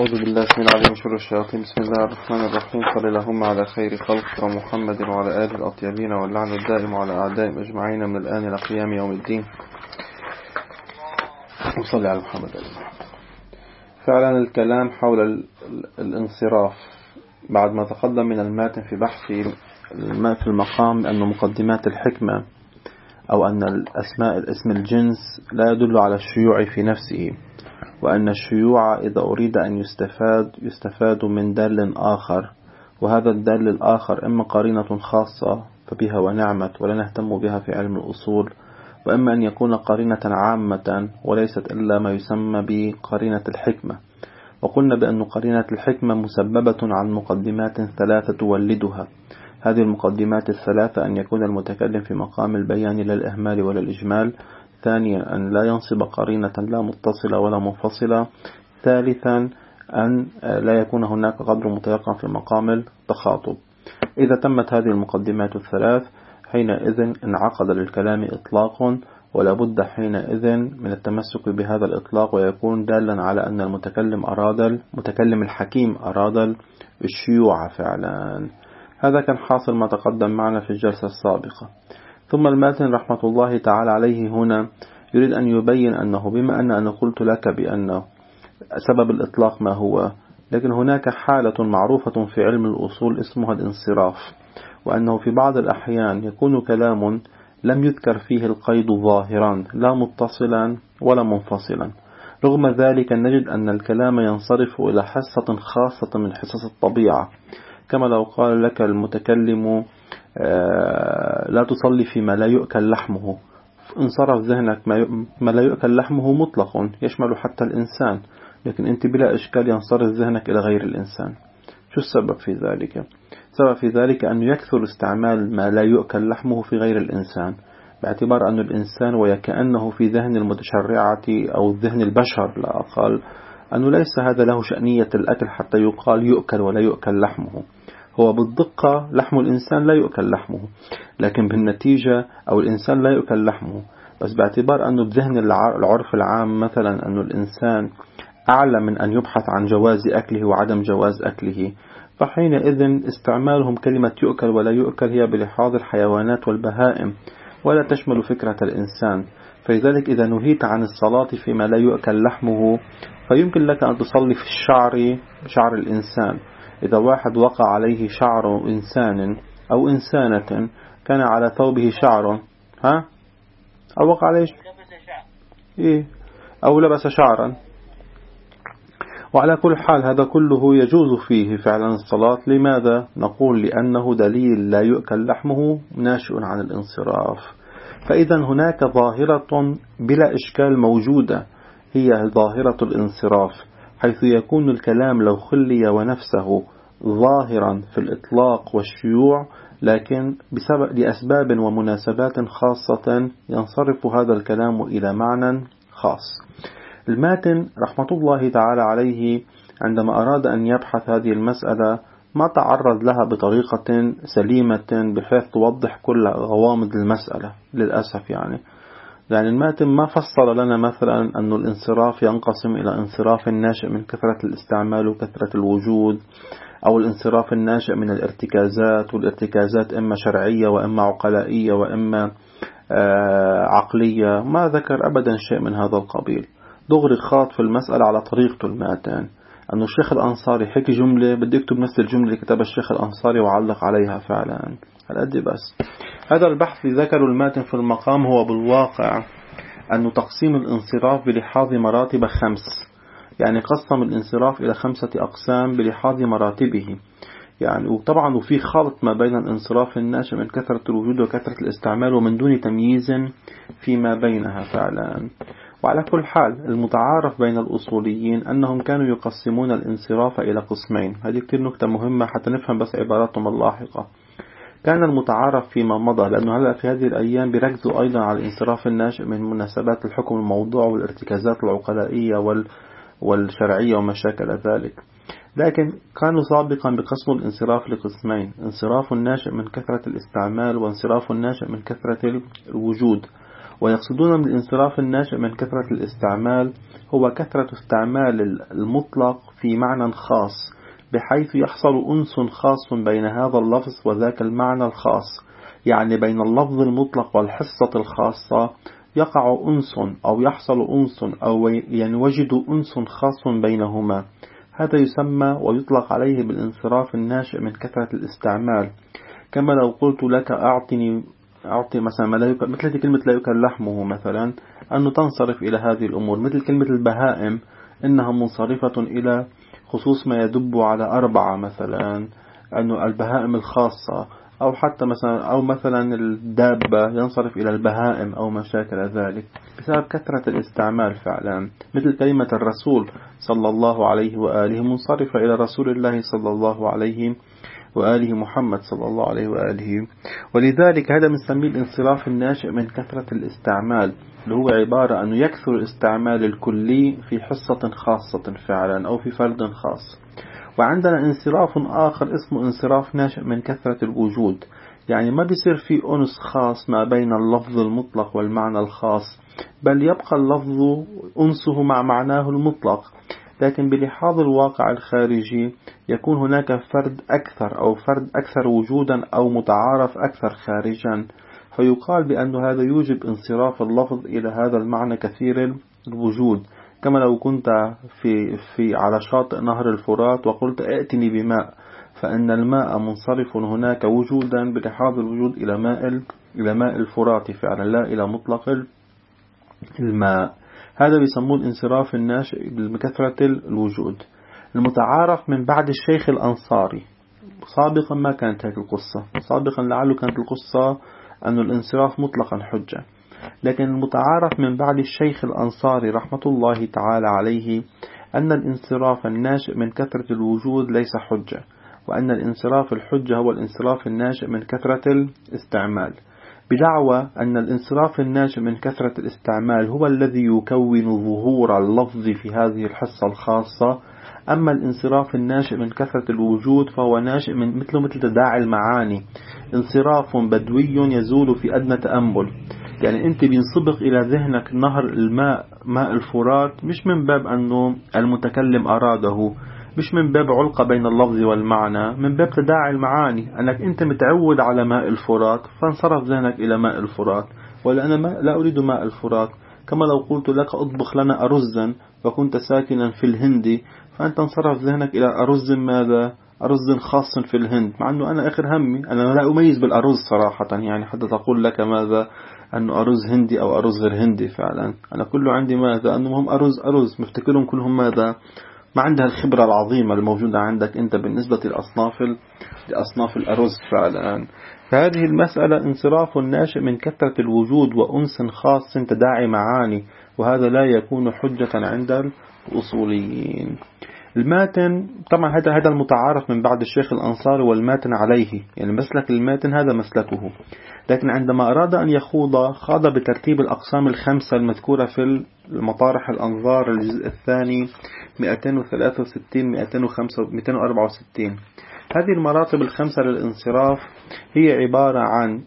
أعوذ بالله من العليم من شر الشياطين. بسم الله الرحمن الرحيم. صل اللهم على خير خلق محمد وعلى آله الأطيبين، واللعن الدائم على أعدائهم أجمعين من الآن إلى قيام يوم الدين. وصلي على محمد. فعلا الكلام حول الانصراف بعد ما تقدم من الماتن في بحث في المقام أن مقدمات الحكمة أو أن الاسم الجنس لا يدل على الشيوع في نفسه، وأن الشيوع إذا أريد أن يستفاد من دال آخر، وهذا الدال الآخر إما قرينة خاصة فبها ونعمت ولا نهتم بها في علم الأصول، وإما أن يكون قرينة عامة وليست إلا ما يسمى بقرينة الحكمة. وقلنا بأن قرينة الحكمة مسببة عن مقدمات ثلاثة تولدها. هذه المقدمات الثلاثة: أن يكون المتكلم في مقام البيان لا الإهمال ولا الإجمال، ثانيا أن لا ينصب قرينة لا متصلة ولا منفصلة، ثالثا أن لا يكون هناك قدر متيقن في مقام التخاطب. إذا تمت هذه المقدمات الثلاث حينئذ انعقد للكلام إطلاق، ولا بد حينئذ من التمسك بهذا الإطلاق ويكون دالا على أن المتكلم الحكيم أراد الشيوع فعلا. هذا كان حاصل ما تقدم معنا في الجلسة السابقة. ثم الماتن رحمة الله تعالى عليه هنا يريد أن يبين أنه بما أنا قلت لك بأن سبب الإطلاق ما هو، لكن هناك حالة معروفة في علم الأصول اسمها الانصراف، وأنه في بعض الأحيان يكون كلام لم يذكر فيه القيد ظاهرا لا متصلا ولا منفصلا، رغم ذلك نجد أن الكلام ينصرف إلى حصة خاصة من حصص الطبيعة، كما لو قال لك المتكلم لا تصلي فيما لا يؤكل لحمه، انصرف ذهنك ما لا يؤكل لحمه مطلق يشمل حتى الإنسان، لكن أنت بلا إشكال ينصرف ذهنك إلى غير الإنسان. شو السبب في ذلك؟ السبب في ذلك أن يكثر استعمال ما لا يؤكل لحمه في غير الإنسان، باعتبار أن الإنسان وكأنه في ذهن المتشرعة أو ذهن البشر لا أقل أنه ليس هذا له شأنية الأكل حتى يقال يؤكل ولا يؤكل لحمه. هو بالدقة لحم الإنسان لا يؤكل لحمه، لكن بالنتيجة أو الإنسان لا يؤكل لحمه، بس باعتبار أنه بذهن العرف العام مثلا أنه الإنسان أعلى من أن يبحث عن جواز أكله وعدم جواز أكله، فحينئذ استعمالهم كلمة يؤكل ولا يؤكل هي بلحاظ الحيوانات والبهائم ولا تشمل فكرة الإنسان. فلذلك إذا نهيت عن الصلاة فيما لا يؤكل لحمه فيمكن لك أن تصلي في شعر الإنسان. إذا واحد وقع عليه شعر إنسان أو إنسانة كان على ثوبه شعر أو وقع عليه أو لبس شعرا، وعلى كل حال هذا كله يجوز فيه فعلا الصلاة. لماذا؟ نقول لأنه دليل لا يؤكل لحمه ناشئ عن الانصراف. فإذا هناك ظاهرة بلا إشكال موجودة هي ظاهرة الانصراف، حيث يكون الكلام لو خلي ونفسه ظاهرا في الإطلاق والشيوع، لكن لأسباب ومناسبات خاصة ينصرف هذا الكلام إلى معنى خاص. الماتن رحمة الله تعالى عليه عندما أراد أن يبحث هذه المسألة ما تعرض لها بطريقة سليمة بحيث توضح كل غوامض المسألة للأسف. يعني الماتن ما فصل لنا مثلا أن الانصراف ينقسم إلى انصراف الناشئ من كثرة الاستعمال وكثرة الوجود، أو الانصراف الناشئ من الارتكازات، والارتكازات إما شرعية وإما عقلائية وإما عقلية. ما ذكر أبدا شيء من هذا القبيل، دغري خاط في المسألة على طريقته الماتن. أنه الشيخ الأنصاري حكي جملة بدي أكتب نفس الجملة اللي كتبها الشيخ الأنصاري وعلق عليها فعلا. هالقد بس. هذا البحث ذكر الماتن في المقام هو بالواقع أنه تقسيم الانصراف بلحاظ مراتب 5، يعني قسم الانصراف إلى 5 أقسام بلحاظ مراتبه. يعني وطبعا وفي خلط ما بين الانصراف الناشئ من كثرة الوجود وكثرة الاستعمال ومن دون تمييز فيما بينها فعلا. وعلى كل حال المتعارف بين الأصوليين أنهم كانوا يقسمون الانصراف إلى قسمين. هذه كتير نكتة مهمة حتى نفهم بس عباراتهم اللاحقة. كان المتعارف فيما مضى، لأنه هلأ في هذه الأيام بركزوا أيضا على الانصراف الناشئ من مناسبات الحكم الموضوع والارتكازات العقلائية والشرعية وما شاكل ذلك، لكن كانوا سابقا بقسم الانصراف لقسمين: انصراف الناشئ من كثرة الاستعمال وانصراف الناشئ من كثرة الوجود. ويقصدون من الانصراف الناشئ من كثرة الاستعمال هو كثرة استعمال المطلق في معنى خاص، بحيث يحصل أنس خاص بين هذا اللفظ وذاك المعنى الخاص، يعني بين اللفظ المطلق والحصة الخاصة يقع أنس أو يحصل أنس أو ينوجد أنس خاص بينهما. هذا يسمى ويطلق عليه بالانصراف الناشئ من كثرة الاستعمال. كما لو قلت لك أعطي مثلا مثل كلمة لا يؤكل لحمه مثلا، أنه تنصرف إلى هذه الأمور. مثل كلمة البهائم إنها منصرفة إلى خصوص ما يدب على 4 مثلا، أنه البهائم الخاصة، أو حتى مثلا الدابة ينصرف إلى البهائم أو ما شاكل ذلك بسبب كثرة الاستعمال فعلا. مثل كلمة الرسول صلى الله عليه وآله منصرفة إلى رسول الله صلى الله عليه وآله محمد صلى الله عليه وآله. ولذلك هذا بنسميه الانصراف الناشئ من كثرة الاستعمال، اللي هو عبارة أنه يكثر الاستعمال الكلي في حصة خاصة فعلا أو في فرد خاص. وعندنا انصراف آخر اسمه انصراف ناشئ من كثرة الوجود، يعني ما بيصير في أنس خاص ما بين اللفظ المطلق والمعنى الخاص، بل يبقى اللفظ أنسه مع معناه المطلق، لكن بلحاظ الواقع الخارجي يكون هناك فرد أكثر وجودا أو متعارف أكثر خارجا، فيقال بأن هذا يوجب انصراف اللفظ إلى هذا المعنى كثير الوجود. كما لو كنت في على شاطئ نهر الفرات وقلت ائتني بماء، فإن الماء منصرف هناك وجودا بلحاظ الوجود إلى ماء الفرات فعلا، لا إلى مطلق الماء. هذا بيسموه الانصراف الناشئ بكثرة الوجود. المتعارف من بعد الشيخ الأنصاري، سابقا ما كانت هذه القصة، سابقا لعله كانت القصة أن الانصراف مطلقا حجة، لكن المتعارف من بعد الشيخ الأنصاري رحمة الله تعالى عليه أن الانصراف الناشئ من كثرة الوجود ليس حجة، وأن الانصراف الحجة هو الانصراف الناشئ من كثرة الاستعمال، بدعوى أن الانصراف الناشئ من كثرة الاستعمال هو الذي يكون ظهور اللفظ في هذه الحصة الخاصة. أما الانصراف الناشئ من كثرة الوجود فهو ناشئ مثل تداعي المعاني، انصراف بدوي يزول في أدنى تأمل. يعني أنت بينصبغ إلى ذهنك نهر الماء، ماء الفرات، مش من باب أنه المتكلم أراده، مش من باب علقة بين اللفظ والمعنى، من باب تداعي المعاني، أنك أنت متعود على ماء الفرات فانصرف ذهنك إلى ماء الفرات، ولا أنا لا أريد ماء الفرات. كما لو قلت لك أطبخ لنا أرزا وكنت ساكنا في الهند، فأنت انصرف ذهنك إلى أرز ماذا؟ أرز خاص في الهند، مع أنه أنا آخر همي أنا لا أميز بالأرز صراحة، يعني حتى تقول لك ماذا أنه أرز هندي أو أرز غير هندي، فعلا أنا كله عندي ماذا أنهم أرز مفتكرهم كلهم ماذا، ما عندها الخبرة العظيمة الموجودة عندك أنت بالنسبة لأصناف الأرز فعلا. فهذه المسألة انصراف ناشئ من كثرة الوجود وأنس خاص تداعي معاني، وهذا لا يكون حجة عند الأصوليين. الماتن طبعا هذا المتعارف من بعد الشيخ الأنصاري والماتن عليه، يعني مسلك الماتن هذا مسلكه، لكن عندما أراد أن خاض بترتيب الأقسام الخمسة المذكورة في المطارح الأنظار الجزء الثاني 263 264. هذه المراتب الخمسة للانصراف هي عبارة عن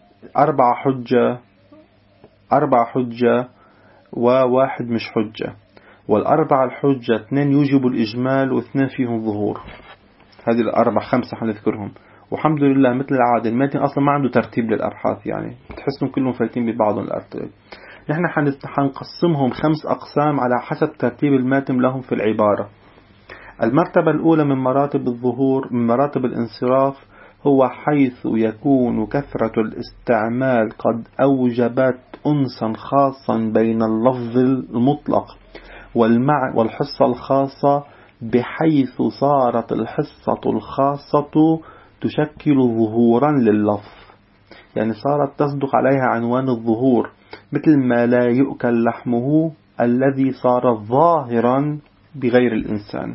4 حجة وواحد مش حجة، والأربعة الحجة 2 يوجب الإجمال و2 فيهم ظهور. هذه 5 حنذكرهم، والحمد لله مثل العادة الماتن أصلا ما عنده ترتيب للأبحاث، يعني تحسهم كلهم فايتين ببعضهم الأرتب. نحن حنقسمهم 5 أقسام على حسب ترتيب الماتن لهم في العبارة. المرتبة الأولى من مراتب الظهور من مراتب الانصراف هو حيث يكون كثرة الاستعمال قد أوجبت أنسا خاصا بين اللفظ المطلق والحصة الخاصة، بحيث صارت الحصة الخاصة تشكل ظهورا لللفظ، يعني صارت تصدق عليها عنوان الظهور، مثل ما لا يؤكل لحمه الذي صار ظاهرا بغير الإنسان،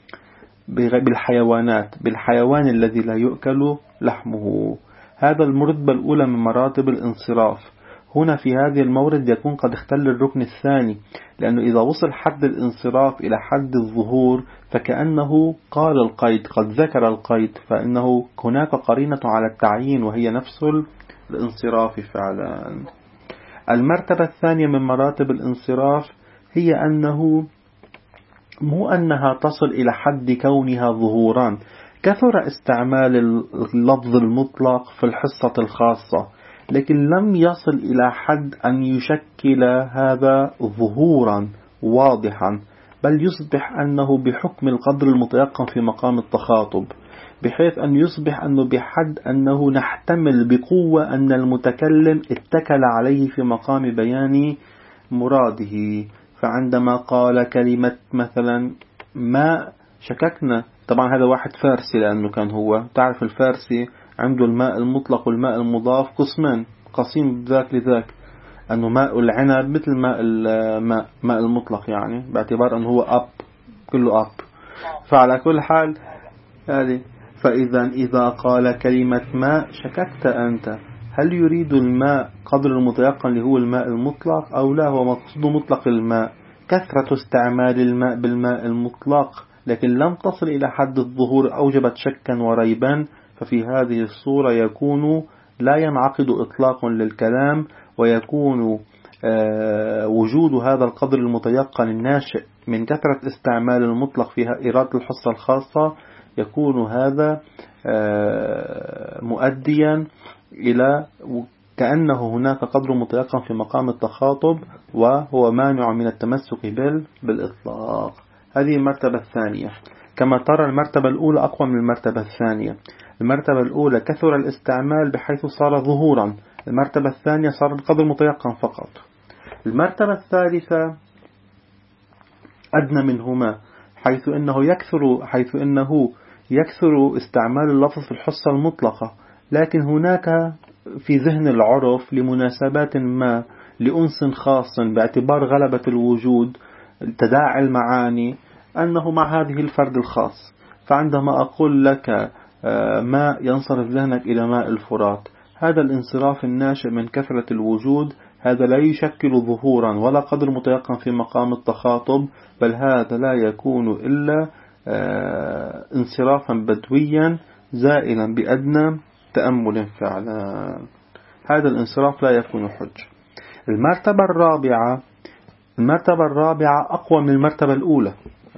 بالحيوان الذي لا يؤكل لحمه. هذا المرتبة الأولى من مراتب الانصراف. هنا في هذه المورد يكون قد اختل الركن الثاني، لأنه إذا وصل حد الانصراف إلى حد الظهور فكأنه قال القيد، قد ذكر القيد، فإنه هناك قرينة على التعيين وهي نفس الانصراف فعلا. المرتبة الثانية من مراتب الانصراف هي أنه مو أنها تصل إلى حد كونها ظهورا. كثر استعمال اللفظ المطلق في الحصة الخاصة، لكن لم يصل إلى حد أن يشكل هذا ظهورا واضحا، بل يصبح أنه بحكم القدر المتيقن في مقام التخاطب، بحيث أن يصبح أنه بحد أنه نحتمل بقوة أن المتكلم اتكل عليه في مقام بيان مراده. فعندما قال كلمة مثلا ماء شككنا، طبعا هذا واحد فارسي، لأنه كان هو تعرف الفارسي عنده الماء المطلق والماء المضاف قسمان، قسيم ذاك لذاك، أنه ماء العنب مثل ماء المطلق، يعني باعتبار أنه هو أب، كله أب. فعلى كل حال هذه، إذا قال كلمة ماء شككت أنت هل يريد الماء قدر المتيقن اللي هو الماء المطلق أو لا، هو مقصود مطلق الماء. كثرة استعمال الماء بالماء المطلق لكن لم تصل إلى حد الظهور أوجبت شكا وريبا، ففي هذه الصورة يكون لا ينعقد إطلاق للكلام، ويكون وجود هذا القدر المتيقن الناشئ من كثرة استعمال المطلق في إرادة الحصة الخاصة، يكون هذا مؤديا إلى كأنه هناك قدر متيقن في مقام التخاطب، وهو مانع من التمسك بالإطلاق. هذه المرتبة الثانية. كما ترى المرتبة الأولى أقوى من المرتبة الثانية. المرتبة الأولى كثر الاستعمال بحيث صار ظهورا، المرتبة الثانية صار بقدر متيقن فقط. المرتبة الثالثة أدنى منهما، حيث إنه يكثر استعمال اللفظ في الحصة المطلقة، لكن هناك في ذهن العرف لمناسبات ما، لأنس خاص باعتبار غلبة الوجود، تداعي المعاني، أنه مع هذه الفرد الخاص. فعندما أقول لك ماء ينصرف ذهنك إلى ماء الفرات، هذا الانصراف الناشئ من كثرة الوجود، هذا لا يشكل ظهورا ولا قدر متيقن في مقام التخاطب، بل هذا لا يكون إلا انصرافا بدويا زائلا بأدنى تأمل فعلا. هذا الانصراف لا يكون حج. المرتبة الرابعة أقوى من المرتبة الأولى.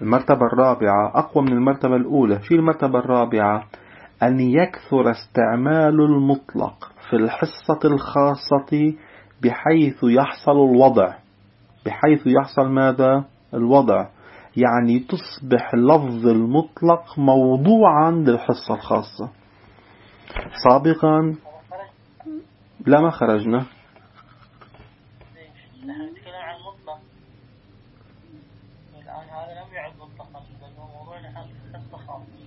شو المرتبة الرابعة؟ أن يكثر استعمال المطلق في الحصة الخاصة بحيث يحصل ماذا؟ الوضع، يعني تصبح لفظ المطلق موضوعا للحصة الخاصة. سابقا لا ما خرجنا، نحن نتكلم عن المطلق الآن، هذا لم يعد مطلقا بل هو موضوع لحصة خاصة.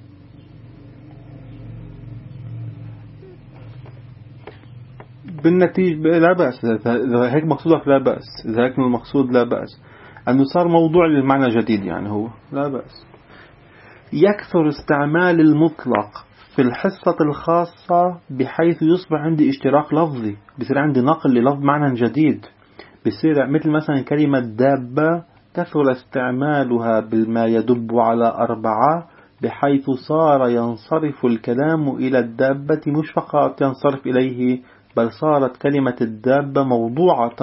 بالنتيجة لا بأس، إذا هيك مقصودك لا بأس، إذا هيك من المقصود لا بأس، أنه صار موضوع للمعنى جديد، يعني هو لا بأس. يكثر استعمال المطلق في الحصة الخاصة بحيث يصبح عندي اشتراك لفظي، بصير عندي نقل للفظ معنى جديد، بصير مثل مثلا كلمة دابة كثر استعمالها بالما يدب على 4 بحيث صار ينصرف الكلام إلى الدابة، مش فقط ينصرف إليه، بل صارت كلمة الدابة موضوعة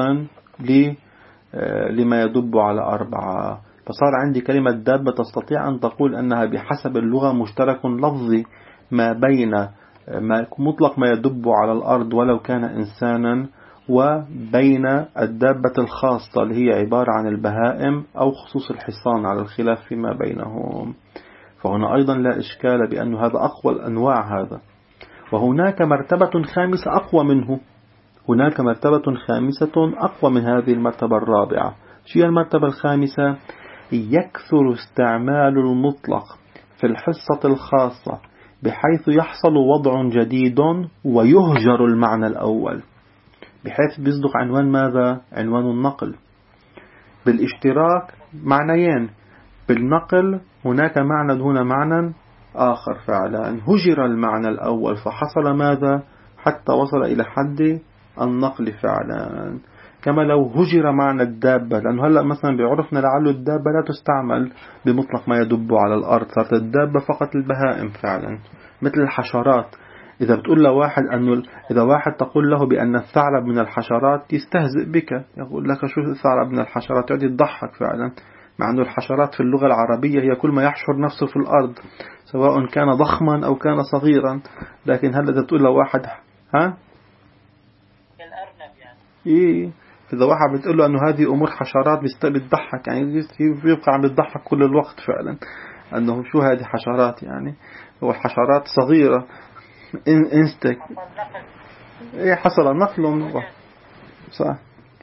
لما يدب على 4. فصار عندي كلمة دابة تستطيع أن تقول أنها بحسب اللغة مشترك لفظي ما بين مطلق ما يدب على الأرض ولو كان إنسانا، وبين الدابة الخاصة اللي هي عبارة عن البهائم أو خصوص الحصان على الخلاف فيما بينهم. فهنا أيضا لا إشكال بأن هذا أقوى الأنواع هذا. وهناك مرتبة خامسة أقوى منه، أقوى من هذه المرتبة الرابعة. شيء المرتبة الخامسة؟ يكثر استعمال المطلق في الحصة الخاصة بحيث يحصل وضع جديد ويهجر المعنى الأول، بحيث بيصدق عنوان ماذا؟ عنوان النقل. بالاشتراك معنيين، بالنقل هناك معنى دون معنى آخر فعلا، هجر المعنى الأول فحصل ماذا؟ حتى وصل إلى حد النقل فعلا. كما لو هجر معنى الدابة، لأنه هلأ مثلا بعرفنا لعل الدابة لا تستعمل بمطلق ما يدب على الأرض، صارت الدابة فقط البهائم فعلا، مثل الحشرات. إذا بتقول لواحد أنه إذا واحد تقول له بأن الثعلب من الحشرات يستهزئ بك، يقول لك شو الثعلب من الحشرات، يقعد يضحك فعلا، مع أنه الحشرات في اللغة العربية هي كل ما يحشر نفسه في الأرض سواء كان ضخما أو كان صغيرا. لكن هل إذا تقول لواحد ها كالأرنب يعني إيه، إذا واحد بتقول له أنه هذه أمور حشرات بيضحك، يعني بيبقى عم يضحك كل الوقت فعلا، أنه شو هذه حشرات، يعني هو الحشرات صغيرة انستك إيه حصل نقل صح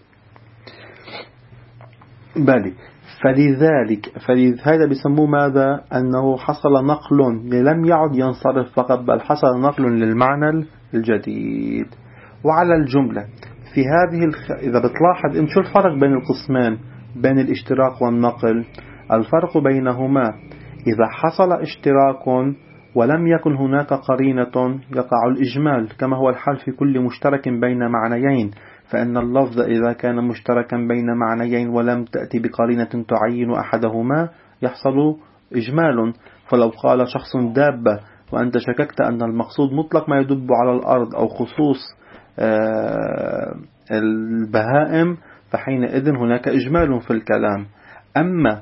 بالي. فلذلك هذا بيسموه ماذا؟ أنه حصل نقل لم يعد ينصرف فقط، بل حصل نقل للمعنى الجديد. وعلى الجملة في هذه إذا بتلاحظ إن شو الفرق بين القسمين بين الاشتراك والنقل؟ الفرق بينهما إذا حصل اشتراك ولم يكن هناك قرينة يقع الإجمال، كما هو الحال في كل مشترك بين معنيين، فإن اللفظ إذا كان مشتركا بين معنيين ولم تأتي بقرينة تعين أحدهما يحصل إجمال. فلو قال شخص دابة وأنت شككت أن المقصود مطلق ما يدب على الأرض أو خصوص البهائم، فحينئذ هناك إجمال في الكلام. أما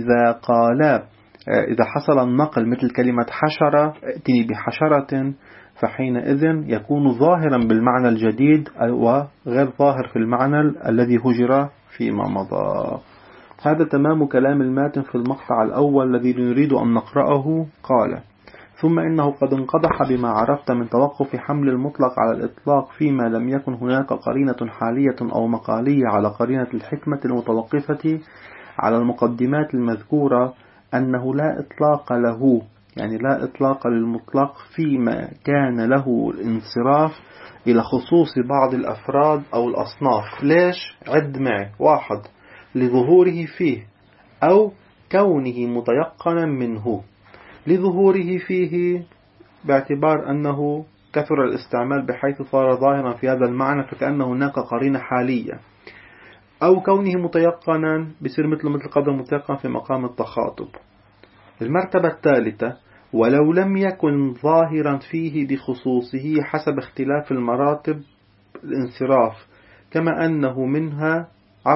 إذا حصل النقل مثل كلمة حشرة ائتني بحشرة، فحينئذ يكون ظاهرا بالمعنى الجديد وغير ظاهر في المعنى الذي هجر فيما مضى. هذا تمام كلام الماتن في المقطع الأول الذي نريد أن نقرأه. قال: ثم إنه قد انقضح بما عرفت من توقف حمل المطلق على الإطلاق فيما لم يكن هناك قرينة حالية أو مقالية على قرينة الحكمة المتوقفة على المقدمات المذكورة، أنه لا إطلاق له، يعني لا إطلاق للمطلق فيما كان له الانصراف إلى خصوص بعض الأفراد أو الأصناف. ليش؟ عد معي. 1. لظهوره فيه أو كونه متيقنا منه. لظهوره فيه باعتبار أنه كثر الاستعمال بحيث صار ظاهرا في هذا المعنى فكأن هناك قرينة حالية، أو كونه متيقنا بصير مثل قدر متيقن في مقام التخاطب. المرتبة الثالثة: ولو لم يكن ظاهرا فيه بخصوصه حسب اختلاف المراتب الانصراف، كما أنه منها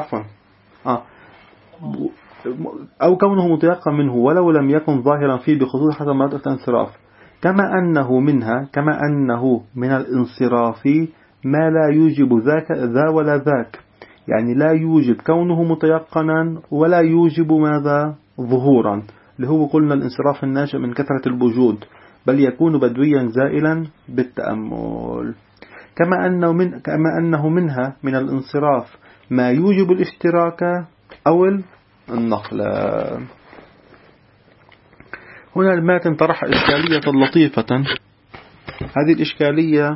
أو كونه متيقن منه ولو لم يكن ظاهرا فيه بخصوص حسب مراتب الانصراف، كما أنه من الانصراف ما لا يوجب ذا ولا ذاك، يعني لا يوجب كونه متيقنا ولا يوجب ماذا؟ ظهورا، اللي هو قلنا الانصراف الناشئ من كثرة الوجود، بل يكون بدويا زائلا بالتأمل. كما أنه منها من الانصراف ما يوجب الاشتراك أو النقل. هنا الماتن طرح إشكالية لطيفة. هذه الإشكالية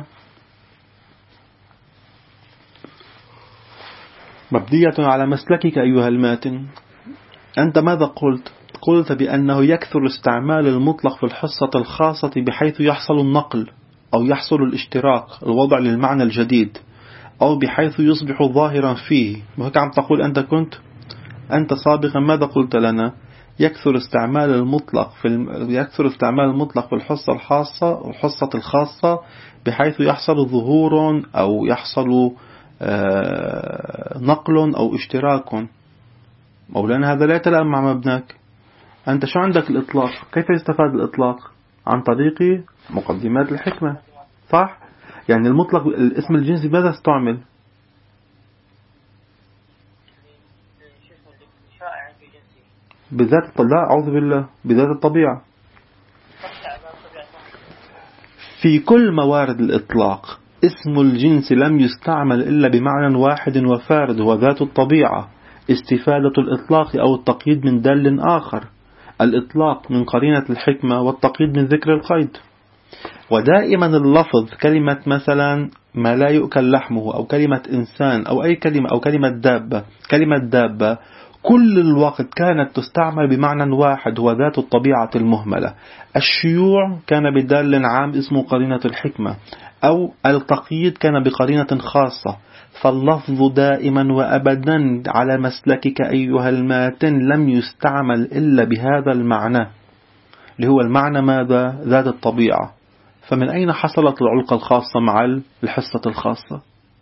مبنية على مسلكك أيها الماتن. أنت ماذا قلت؟ قلت بأنه يكثر استعمال المطلق في الحصة الخاصة بحيث يحصل النقل أو يحصل الاشتراك، الوضع للمعنى الجديد، أو بحيث يصبح ظاهرا فيه. وهيك عم تقول أنت سابقا ماذا قلت لنا؟ يكثر استعمال المطلق في الحصة الخاصة بحيث يحصل ظهور أو يحصل نقل أو اشتراك. مولانا هذا لا يتلائم مع مبناك. أنت شو عندك الإطلاق؟ كيف يستفاد الإطلاق؟ عن طريق مقدمات الحكمة، صح؟ يعني المطلق الاسم الجنسي ماذا استعمل؟ بذات الطبيعة. أعوذ بالله، بذات الطبيعة. في كل موارد الإطلاق اسم الجنس لم يستعمل إلا بمعنى واحد وفارد هو ذات الطبيعة. استفادة الإطلاق أو التقييد من دال آخر، الإطلاق من قرينة الحكمة والتقييد من ذكر القيد. ودائما اللفظ كلمة مثلا ما لا يؤكل لحمه، أو كلمة إنسان، أو أي كلمة، أو كلمة دابة كل الوقت كانت تستعمل بمعنى واحد هو ذات الطبيعة المهملة. الشيوع كان بدال عام اسمه قرينة الحكمة، أو التقييد كان بقرينة خاصة. فاللفظ دائما وأبدا على مسلكك أيها الماتن لم يستعمل إلا بهذا المعنى اللي هو المعنى ماذا؟ ذات الطبيعة. فمن أين حصلت العلقة الخاصة مع الحصة الخاصة؟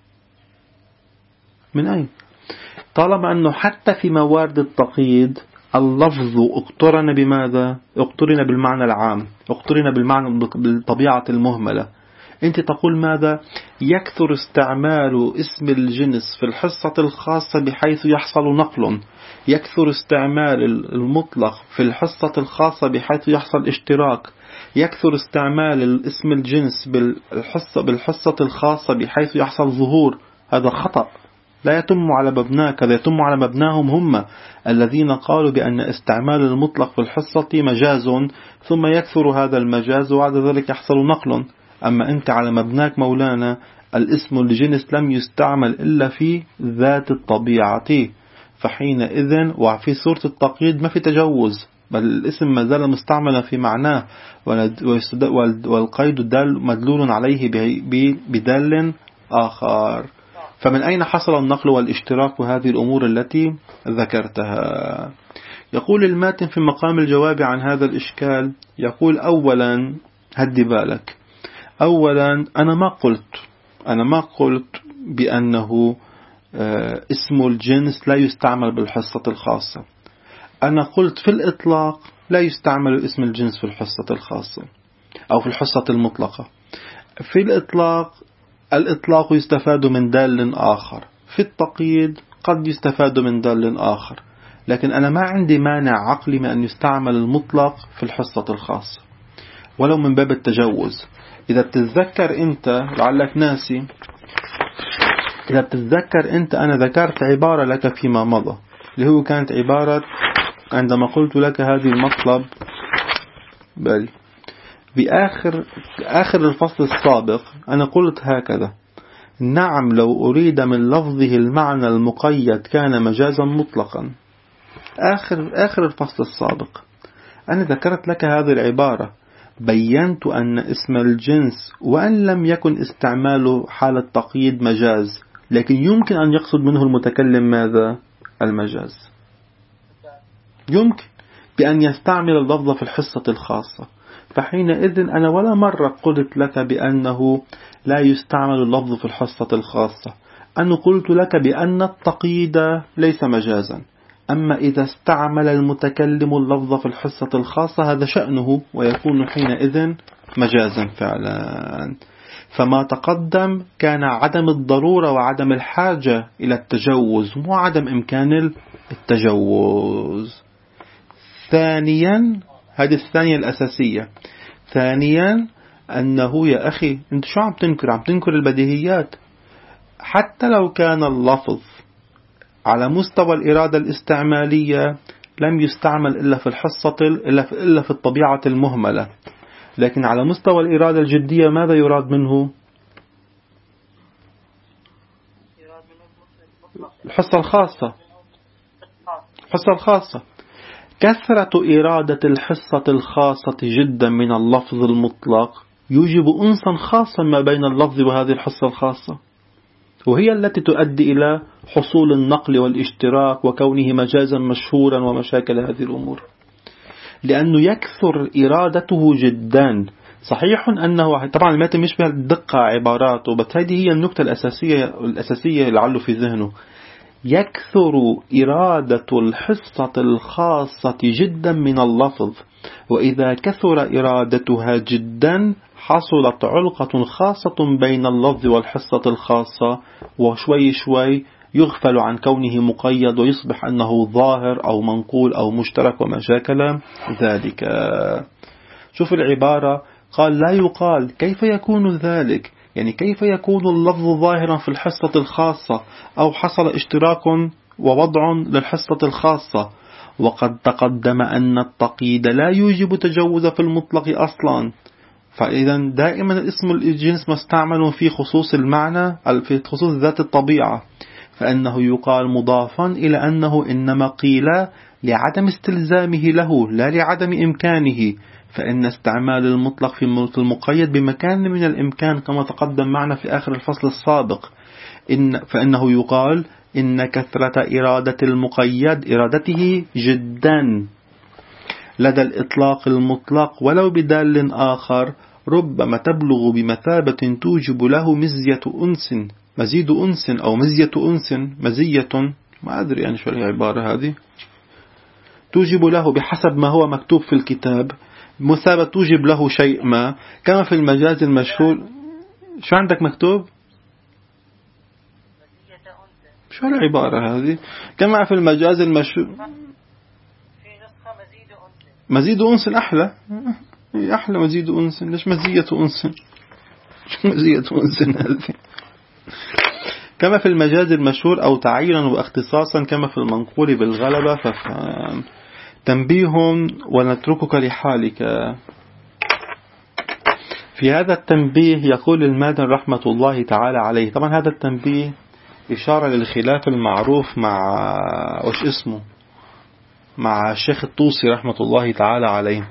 من أين؟ طالما أنه حتى في موارد التقييد اللفظ اقترن بماذا؟ اقترن بالمعنى العام، اقترن بالطبيعة المهملة. أنت تقول ماذا؟ يكثر استعمال اسم الجنس في الحصة الخاصة بحيث يحصل نقل، يكثر استعمال المطلق في الحصة الخاصة بحيث يحصل اشتراك، يكثر استعمال اسم الجنس بالحصة الخاصة بحيث يحصل ظهور. هذا خطأ لا يتم على مبناك، هذا يتم على مبناهم هم الذين قالوا بأن استعمال المطلق في الحصة مجاز، ثم يكثر هذا المجاز وبعد ذلك يحصل نقل. أما أنت على مبناك مولانا الاسم الجنس لم يستعمل إلا في ذات الطبيعة، فحينئذ وفي سورة التقييد ما في تجوز، بل الاسم ما زال مستعملا في معناه، والقيد مدلول عليه بدال آخر. فمن أين حصل النقل والاشتراك وهذه الأمور التي ذكرتها؟ يقول الماتن في مقام الجواب عن هذا الإشكال، يقول أولا هدي بالك، أولا أنا ما قلت بأنه اسم الجنس لا يستعمل بالحصة الخاصة. أنا قلت في الإطلاق لا يستعمل اسم الجنس في الحصة الخاصة أو في الحصة المطلقة. في الإطلاق يستفاد من دال آخر، في التقييد قد يستفاد من دال آخر، لكن أنا ما عندي مانع عقلي من أن يستعمل المطلق في الحصة الخاصة ولو من باب التجوز. إذا بتتذكر أنت، لعلك ناسي، إذا بتتذكر أنت أنا ذكرت عبارة لك فيما مضى، اللي هو كانت عبارة عندما قلت لك هذه المطلب بل بآخر الفصل السابق أنا قلت هكذا: نعم لو أريد من لفظه المعنى المقيد كان مجازا مطلقا. آخر الفصل السابق أنا ذكرت لك هذه العبارة، بينت أن اسم الجنس وأن لم يكن استعماله حال التقييد مجاز، لكن يمكن أن يقصد منه المتكلم ماذا؟ المجاز. يمكن بأن يستعمل اللفظ في الحصة الخاصة. فحينئذ أنا ولا مرة قلت لك بأنه لا يستعمل اللفظ في الحصة الخاصة، أنا قلت لك بأن التقييد ليس مجازا. أما إذا استعمل المتكلم اللفظ في الحصة الخاصة هذا شأنه ويكون حينئذ مجازا فعلا. فما تقدم كان عدم الضرورة وعدم الحاجة إلى التجوز، مو عدم إمكان التجوز. ثانيا، هذه الثانية الأساسية، ثانيا أنه يا أخي أنت شو عم تنكر البديهيات. حتى لو كان اللفظ على مستوى الإرادة الاستعمالية لم يستعمل إلا في الحصة إلا في الطبيعة المهملة، لكن على مستوى الإرادة الجدية ماذا يراد منه؟ الحصة الخاصة. الحصة الخاصة كثرة إرادة الحصة الخاصة جدا من اللفظ المطلق يوجب أنسا خاصا ما بين اللفظ وهذه الحصة الخاصة، وهي التي تؤدي إلى حصول النقل والاشتراك وكونه مجازا مشهورا ومشاكل هذه الأمور، لأنه يكثر إرادته جدا. صحيح أنه طبعا المتن مش بهالدقة عباراته، بس هذه هي النقطة الأساسية لعله في ذهنه. يكثر إرادة الحصة الخاصة جدا من اللفظ، وإذا كثر إرادتها جدا حصلت علقة خاصة بين اللفظ والحصة الخاصة، وشوي شوي يغفل عن كونه مقيد ويصبح أنه ظاهر أو منقول أو مشترك وما شاكل ذلك. شوف العبارة، قال لا يقال كيف يكون ذلك، يعني كيف يكون اللفظ ظاهرا في الحصة الخاصة أو حصل اشتراك ووضع للحصة الخاصة، وقد تقدم أن التقييد لا يوجب تجوز في المطلق أصلا. فإذا دائما الاسم الجنس مستعمل في خصوص المعنى، في خصوص ذات الطبيعة، فإنه يقال مضافا إلى أنه إنما قيل لعدم استلزامه له لا لعدم إمكانه، فإن استعمال المطلق في المقيد بمكان من الإمكان كما تقدم معنا في آخر الفصل السابق. فإنه يقال إن كثرة إرادة المقيد إرادته جدا لدى الإطلاق المطلق ولو بدال آخر ربما تبلغ بمثابة توجب له مزية أنس، مزيد أنس أو مزية أنس، مزية، ما أدري يعني شو العبارة هذه، توجب له بحسب ما هو مكتوب في الكتاب مثابة توجب له شيء ما، كما في المجاز المشهور. شو عندك مكتوب؟ شو العبارة هذه؟ كما في المجاز المشهور. في نسخة مزيد أنس. مزيد أنس أحلى، أحلى مزيد أنس. ليش مزية أنس؟ شو مزية أنس هذه؟ كما في المجاز المشهور أو تعيينا واختصاصا كما في المنقول بالغلبة فافهم. تنبيه ونتركك لحالك. في هذا التنبيه يقول المادن رحمة الله تعالى عليه، طبعا هذا التنبيه إشارة للخلاف المعروف مع وش اسمه، مع الشيخ الطوسي رحمة الله تعالى عليه.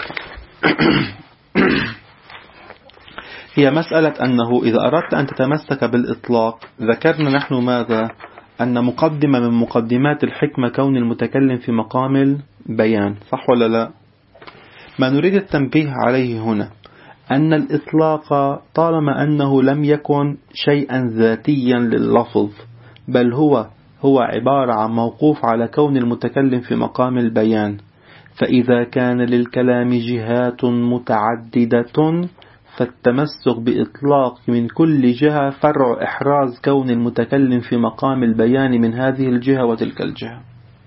هي مسألة أنه إذا أردت أن تتمسك بالإطلاق، ذكرنا نحن ماذا؟ أن مقدمة من مقدمات الحكمة كون المتكلم في مقام البيان، صح ولا لا؟ ما نريد التنبيه عليه هنا أن الإطلاق طالما أنه لم يكن شيئا ذاتيا لللفظ، بل هو عبارة عن موقوف على كون المتكلم في مقام البيان، فإذا كان للكلام جهات متعددة فالتمسك بإطلاق من كل جهة فرع إحراز كون المتكلم في مقام البيان من هذه الجهة وتلك الجهة.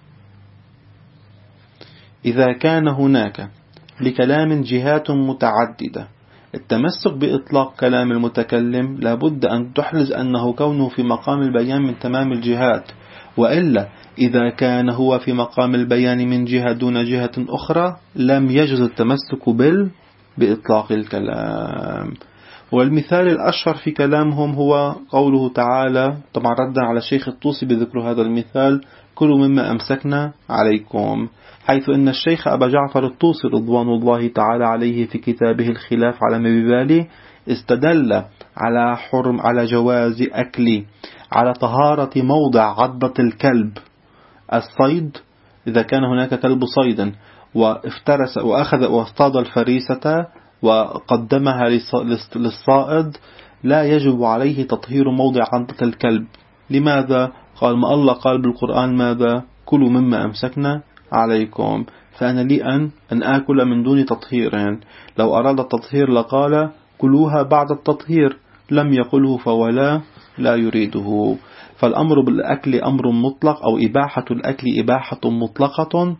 إذا كان هناك لكلام جهات متعددة، التمسك بإطلاق كلام المتكلم لابد أن تحرز أنه كونه في مقام البيان من تمام الجهات، وإلا إذا كان هو في مقام البيان من جهة دون جهة أخرى لم يجوز التمسك بإطلاق الكلام. والمثال الأشهر في كلامهم هو قوله تعالى، طبعا ردا على الشيخ الطوسي بذكر هذا المثال، كلوا مما أمسكنا عليكم، حيث أن الشيخ أبا جعفر الطوسي رضوان الله تعالى عليه في كتابه الخلاف على ما ببالي استدل على جواز أكل، على طهارة موضع عضة الكلب الصيد إذا كان هناك كلب صيدا وافترس وأخذ واصطاد الفريسة وقدمها للصائد، لا يجب عليه تطهير موضع عضة الكلب. لماذا؟ قال ما الله قال بالقرآن ماذا؟ كلوا مما أمسكنا عليكم، فأنا لي أن آكل من دون تطهير. يعني لو أراد التطهير لقال كلوها بعد التطهير، لم يقله فولا لا يريده. فالأمر بالأكل أمر مطلق، أو إباحة الأكل إباحة مطلقة،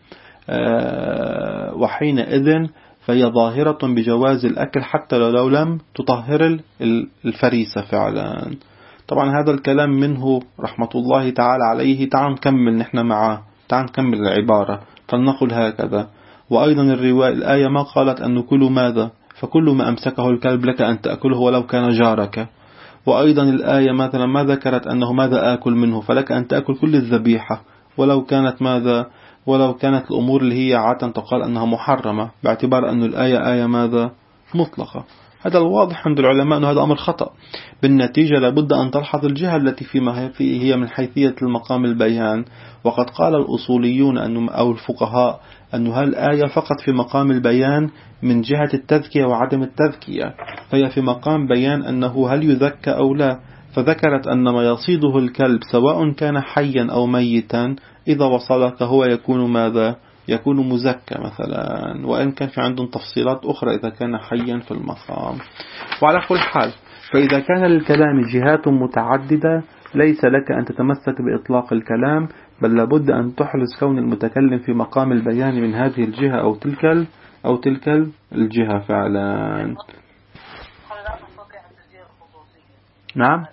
وحينئذ فهي ظاهرة بجواز الأكل حتى لو لم تطهر الفريسة فعلا. طبعا هذا الكلام منه رحمة الله تعالى عليه. تعال نكمل نحن معه، تعال نكمل العبارة فلنقل هكذا. وأيضا الآية ما قالت أن كل ماذا؟ فكل ما أمسكه الكلب لك أن تأكله ولو كان جارك. وأيضا الآية مثلا ما ذكرت أنه ماذا آكل منه، فلك أن تأكل كل الذبيحة ولو كانت ماذا، ولو كانت الأمور اللي هي عادة تقال أنها محرمة، باعتبار أن الآية آية ماذا مطلقة. هذا الواضح عند العلماء أن هذا أمر خطأ. بالنتيجة لابد أن تلحظ الجهة التي فيما هي من حيثية المقام البيان. وقد قال الأصوليون أو الفقهاء أن هذه الآية فقط في مقام البيان من جهة التذكية وعدم التذكية، فهي في مقام بيان أنه هل يذكى أو لا. فذكرت أن ما يصيده الكلب سواء كان حيا أو ميتا إذا وصلك هو يكون ماذا؟ يكون مزكى مثلا، وإن كان في عندهم تفصيلات أخرى إذا كان حيا في المقام. وعلى كل حال فإذا كان للكلام جهات متعددة ليس لك أن تتمسك بإطلاق الكلام، بل لابد أن تحرز كون المتكلم في مقام البيان من هذه الجهة أو تلك الجهة فعلا. نعم.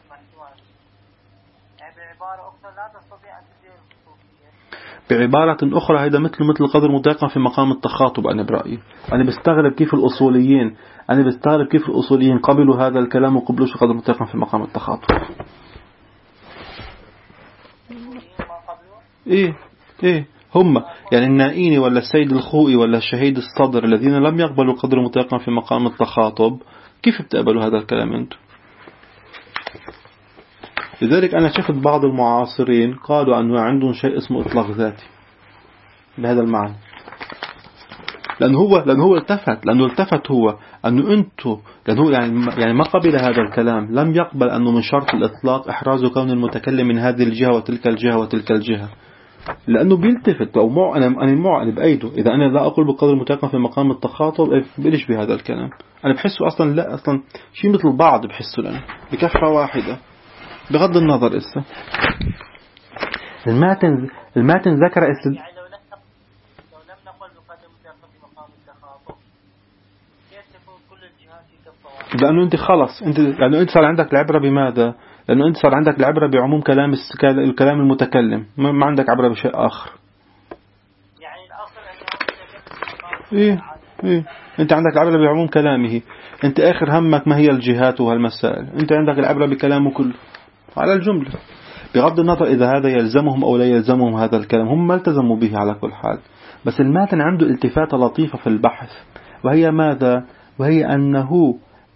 بعبارة أخرى هذا مثل قدر مطلقا في مقام التخاطب. أنا برأيي أنا بستغرب كيف الأصوليين قبلوا هذا الكلام وقبلوش قدر مطلقا في مقام التخاطب. إيه هم يعني النائيني ولا السيد الخوئي ولا الشهيد الصدر الذين لم يقبلوا قدر مطلقا في مقام التخاطب، كيف بتقبلوا هذا الكلام أنتم؟ لذلك أنا شفت بعض المعاصرين قالوا أنه عندهم شيء اسمه إطلاق ذاتي بهذا المعنى. لأنه التفت هو أنه أنتوا، لأنه يعني ما قبل هذا الكلام، لم يقبل أنه من شرط الإطلاق إحراز كون المتكلم من هذه الجهة وتلك الجهة وتلك الجهة، لأنه بيلتفت أو معه. أنا بأيده إذا أنا لا أقول بقدر المتيقن في مقام التخاطب بقولش بهذا الكلام. أنا بحسه أصلا لا، أصلا شيء مثل بعض بحسه لنا بكفة واحدة بغض النظر. إسا الماتن ذكر يعني لو لم نقل بقدر المتيقن في مقام التخاطب كيف تكون كل الجهات في كفة واحدة؟ لأنه أنت خلص لأنه أنت صار عندك العبرة بماذا؟ لأنه أنت صار عندك العبرة بعموم الكلام المتكلم، ما عندك عبرة بشيء آخر. يعني الأصل أنه إيه أنت عندك العبرة بعموم كلامه. أنت آخر همك ما هي الجهات وهالمسائل، أنت عندك العبرة بكلامه كله على الجملة، بغض النظر إذا هذا يلزمهم أو لا يلزمهم هذا الكلام، هم ما التزموا به على كل حال. بس الماتن عنده التفاتة لطيفة في البحث، وهي ماذا؟ وهي أنه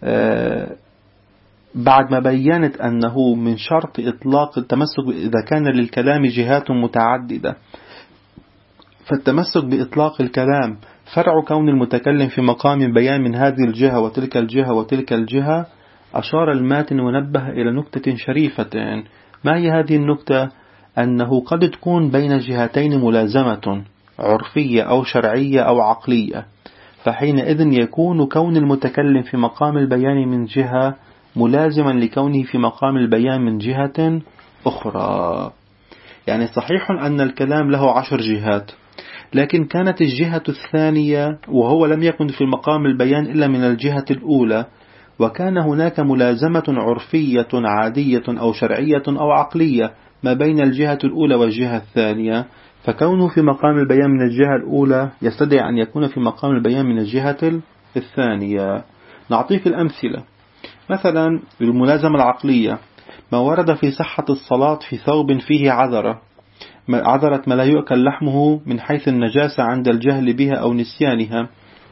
بعد ما بيّنت أنه من شرط إطلاق التمسك إذا كان للكلام جهات متعددة، فالتمسك بإطلاق الكلام فرع كون المتكلم في مقام بيان من هذه الجهة وتلك الجهة وتلك الجهة. أشار الماتن ونبه إلى نكتة شريفة. ما هي هذه النكتة؟ أنه قد تكون بين جهتين ملازمة عرفية أو شرعية أو عقلية، فحينئذ يكون كون المتكلم في مقام البيان من جهة ملازما لكونه في مقام البيان من جهة أخرى. يعني صحيح أن الكلام له 10 جهات، لكن كانت الجهة الثانية وهو لم يكن في مقام البيان إلا من الجهة الأولى، وكان هناك ملازمة عرفية عادية أو شرعية أو عقلية ما بين الجهة الأولى والجهة الثانية، فكونه في مقام البيان من الجهة الأولى يستدعي أن يكون في مقام البيان من الجهة الثانية. نعطيك الأمثلة. مثلا الملازمة العقلية، ما ورد في صحة الصلاة في ثوب فيه عذرة ما لا يؤكل لحمه من حيث النجاسة عند الجهل بها أو نسيانها،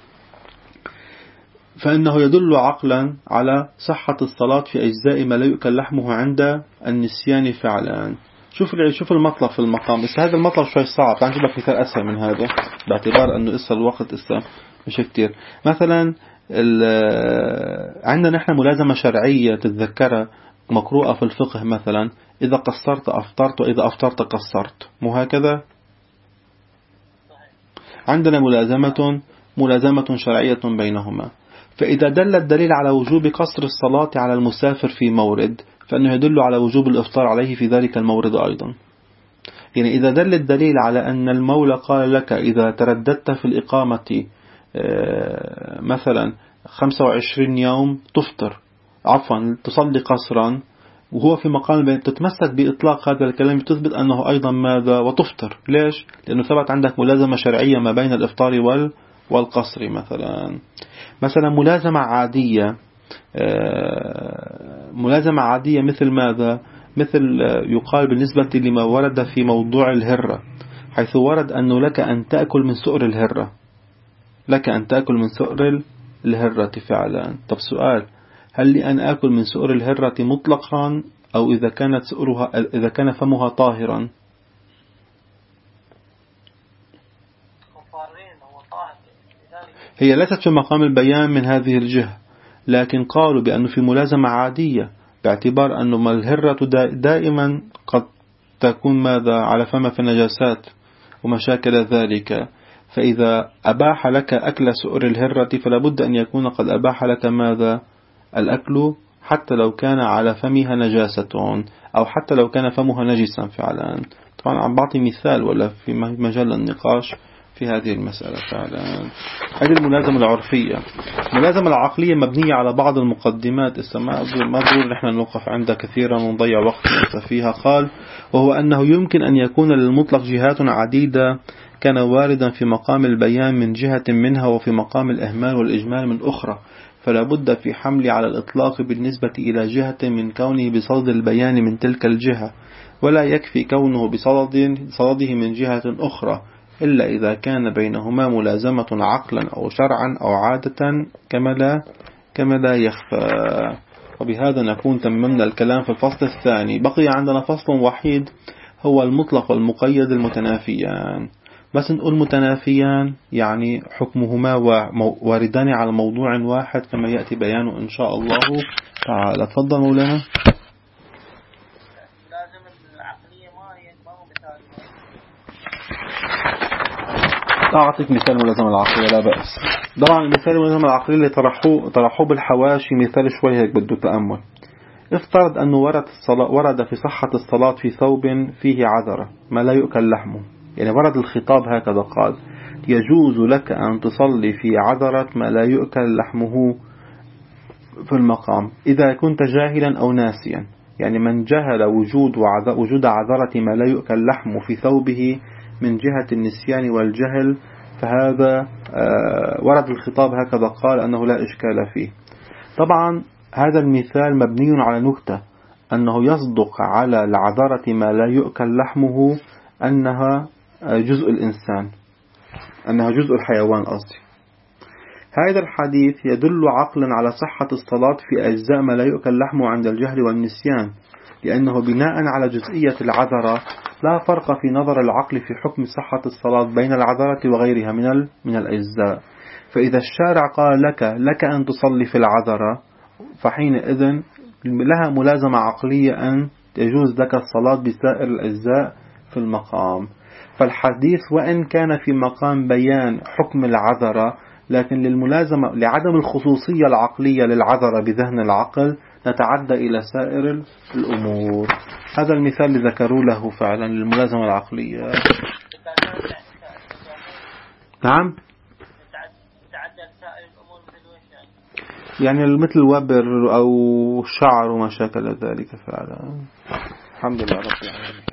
فإنه يدل عقلا على صحة الصلاة في أجزاء ما لا يؤكل لحمه عند النسيان فعلا. شوف المطلب في المقام. بس هذا المطلب شوي صعب، تعال نجيب لك مثال أسهل من هذا باعتبار أنه الوقت مش كتير. مثلا عندنا نحن ملازمة شرعية تتذكرها مقروءة في الفقه، مثلا إذا قصرت أفطرت وإذا أفطرت قصرت، مو هكذا؟ عندنا ملازمة شرعية بينهما. فإذا دل الدليل على وجوب قصر الصلاة على المسافر في مورد، فإنه يدل على وجوب الإفطار عليه في ذلك المورد أيضا. يعني إذا دل الدليل على أن المولى قال لك إذا ترددت في الإقامة مثلا 25 يوم تصلي قصرا، وهو في مقام تتمسك بإطلاق هذا الكلام، تثبت أنه أيضا ماذا؟ وتفطر. ليش؟ لأنه ثبت عندك ملازمة شرعية ما بين الإفطار والقصر. مثلا ملازمة عادية مثل ماذا؟ مثل يقال بالنسبة لما ورد في موضوع الهرة، حيث ورد أنه لك أن تأكل من سؤر الهرة فعلا. طب سؤال، هل لي أن أكل من سؤر الهرة مطلقا أو إذا كان فمها طاهرا؟ هي ليست في مقام البيان من هذه الجهة، لكن قالوا بأنه في ملازمة عادية، باعتبار أنه الهرة دائما قد تكون ماذا؟ على فم في النجاسات ومشاكل ذلك، فإذا أباح لك أكل سؤر الهرة فلا بد أن يكون قد أباح لك ماذا؟ الأكل، حتى لو كان على فمها نجاسة أو حتى لو كان فمها نجسا فعلا. طبعا عم بعطي مثال ولا في مجال النقاش في هذه المسألة فعلا. هذه الملازمة العرفية. الملازمة العقلية مبنية على بعض المقدمات، ما أقول نحن نوقف عندها كثيرا ونضيع وقت فيها. قال وهو أنه يمكن أن يكون للمطلق جهات عديدة كان واردا في مقام البيان من جهة منها وفي مقام الإهمال والإجمال من أخرى، فلا بد في حمل على الإطلاق بالنسبة إلى جهة من كونه بصدد البيان من تلك الجهة، ولا يكفي كونه بصدده من جهة أخرى إلا إذا كان بينهما ملازمة عقلا أو شرعا أو عادة كما لا يخفى. وبهذا نكون تممنا الكلام في الفصل الثاني. بقي عندنا فصل وحيد هو المطلق والمقيد المتنافيان. بس نقول متنافيان يعني حكمهما واردان على موضوع واحد كما يأتي بيانه إن شاء الله تعالى. تفضل مولانا. لازم العقلية ما هو مثال. أعطيك مثال ملازمة العقلية لا بأس. طبعا المثال ملازمة العقلية اللي طرحوه بالحواشي مثال شوي هيك بده تأمل. افترض أنه ورد في صحة الصلاة في ثوب فيه عذرة ما لا يؤكل لحمه. يعني ورد الخطاب هكذا قال: يجوز لك أن تصلي في عذرة ما لا يؤكل لحمه في المقام إذا كنت جاهلا أو ناسيا. يعني من جهل وجود عذرة ما لا يؤكل لحمه في ثوبه من جهة النسيان والجهل فهذا ورد الخطاب هكذا قال أنه لا إشكال فيه. طبعا هذا المثال مبني على نكتة أنه يصدق على العذرة ما لا يؤكل لحمه أنها جزء الإنسان، أنها جزء الحيوان قصدي. هذا الحديث يدل عقلا على صحة الصلاة في أجزاء ما لا يؤكل لحمه عند الجهل والنسيان، لأنه بناء على جزئية العذرة لا فرق في نظر العقل في حكم صحة الصلاة بين العذرة وغيرها من الأجزاء. فإذا الشارع قال لك أن تصلي في العذرة فحينئذ لها ملازمة عقلية أن يجوز لك الصلاة بسائر الأجزاء في المقام. فالحديث وإن كان في مقام بيان حكم العذرة لكن للملازمة لعدم الخصوصية العقلية للعذرة بذهن العقل نتعدى إلى سائر الأمور. هذا المثال اللي ذكروا له فعلا للملازمة العقلية. نعم يعني مثل الوبر أو الشعر وما شاكل ذلك فعلا. الحمد لله رب العالمين.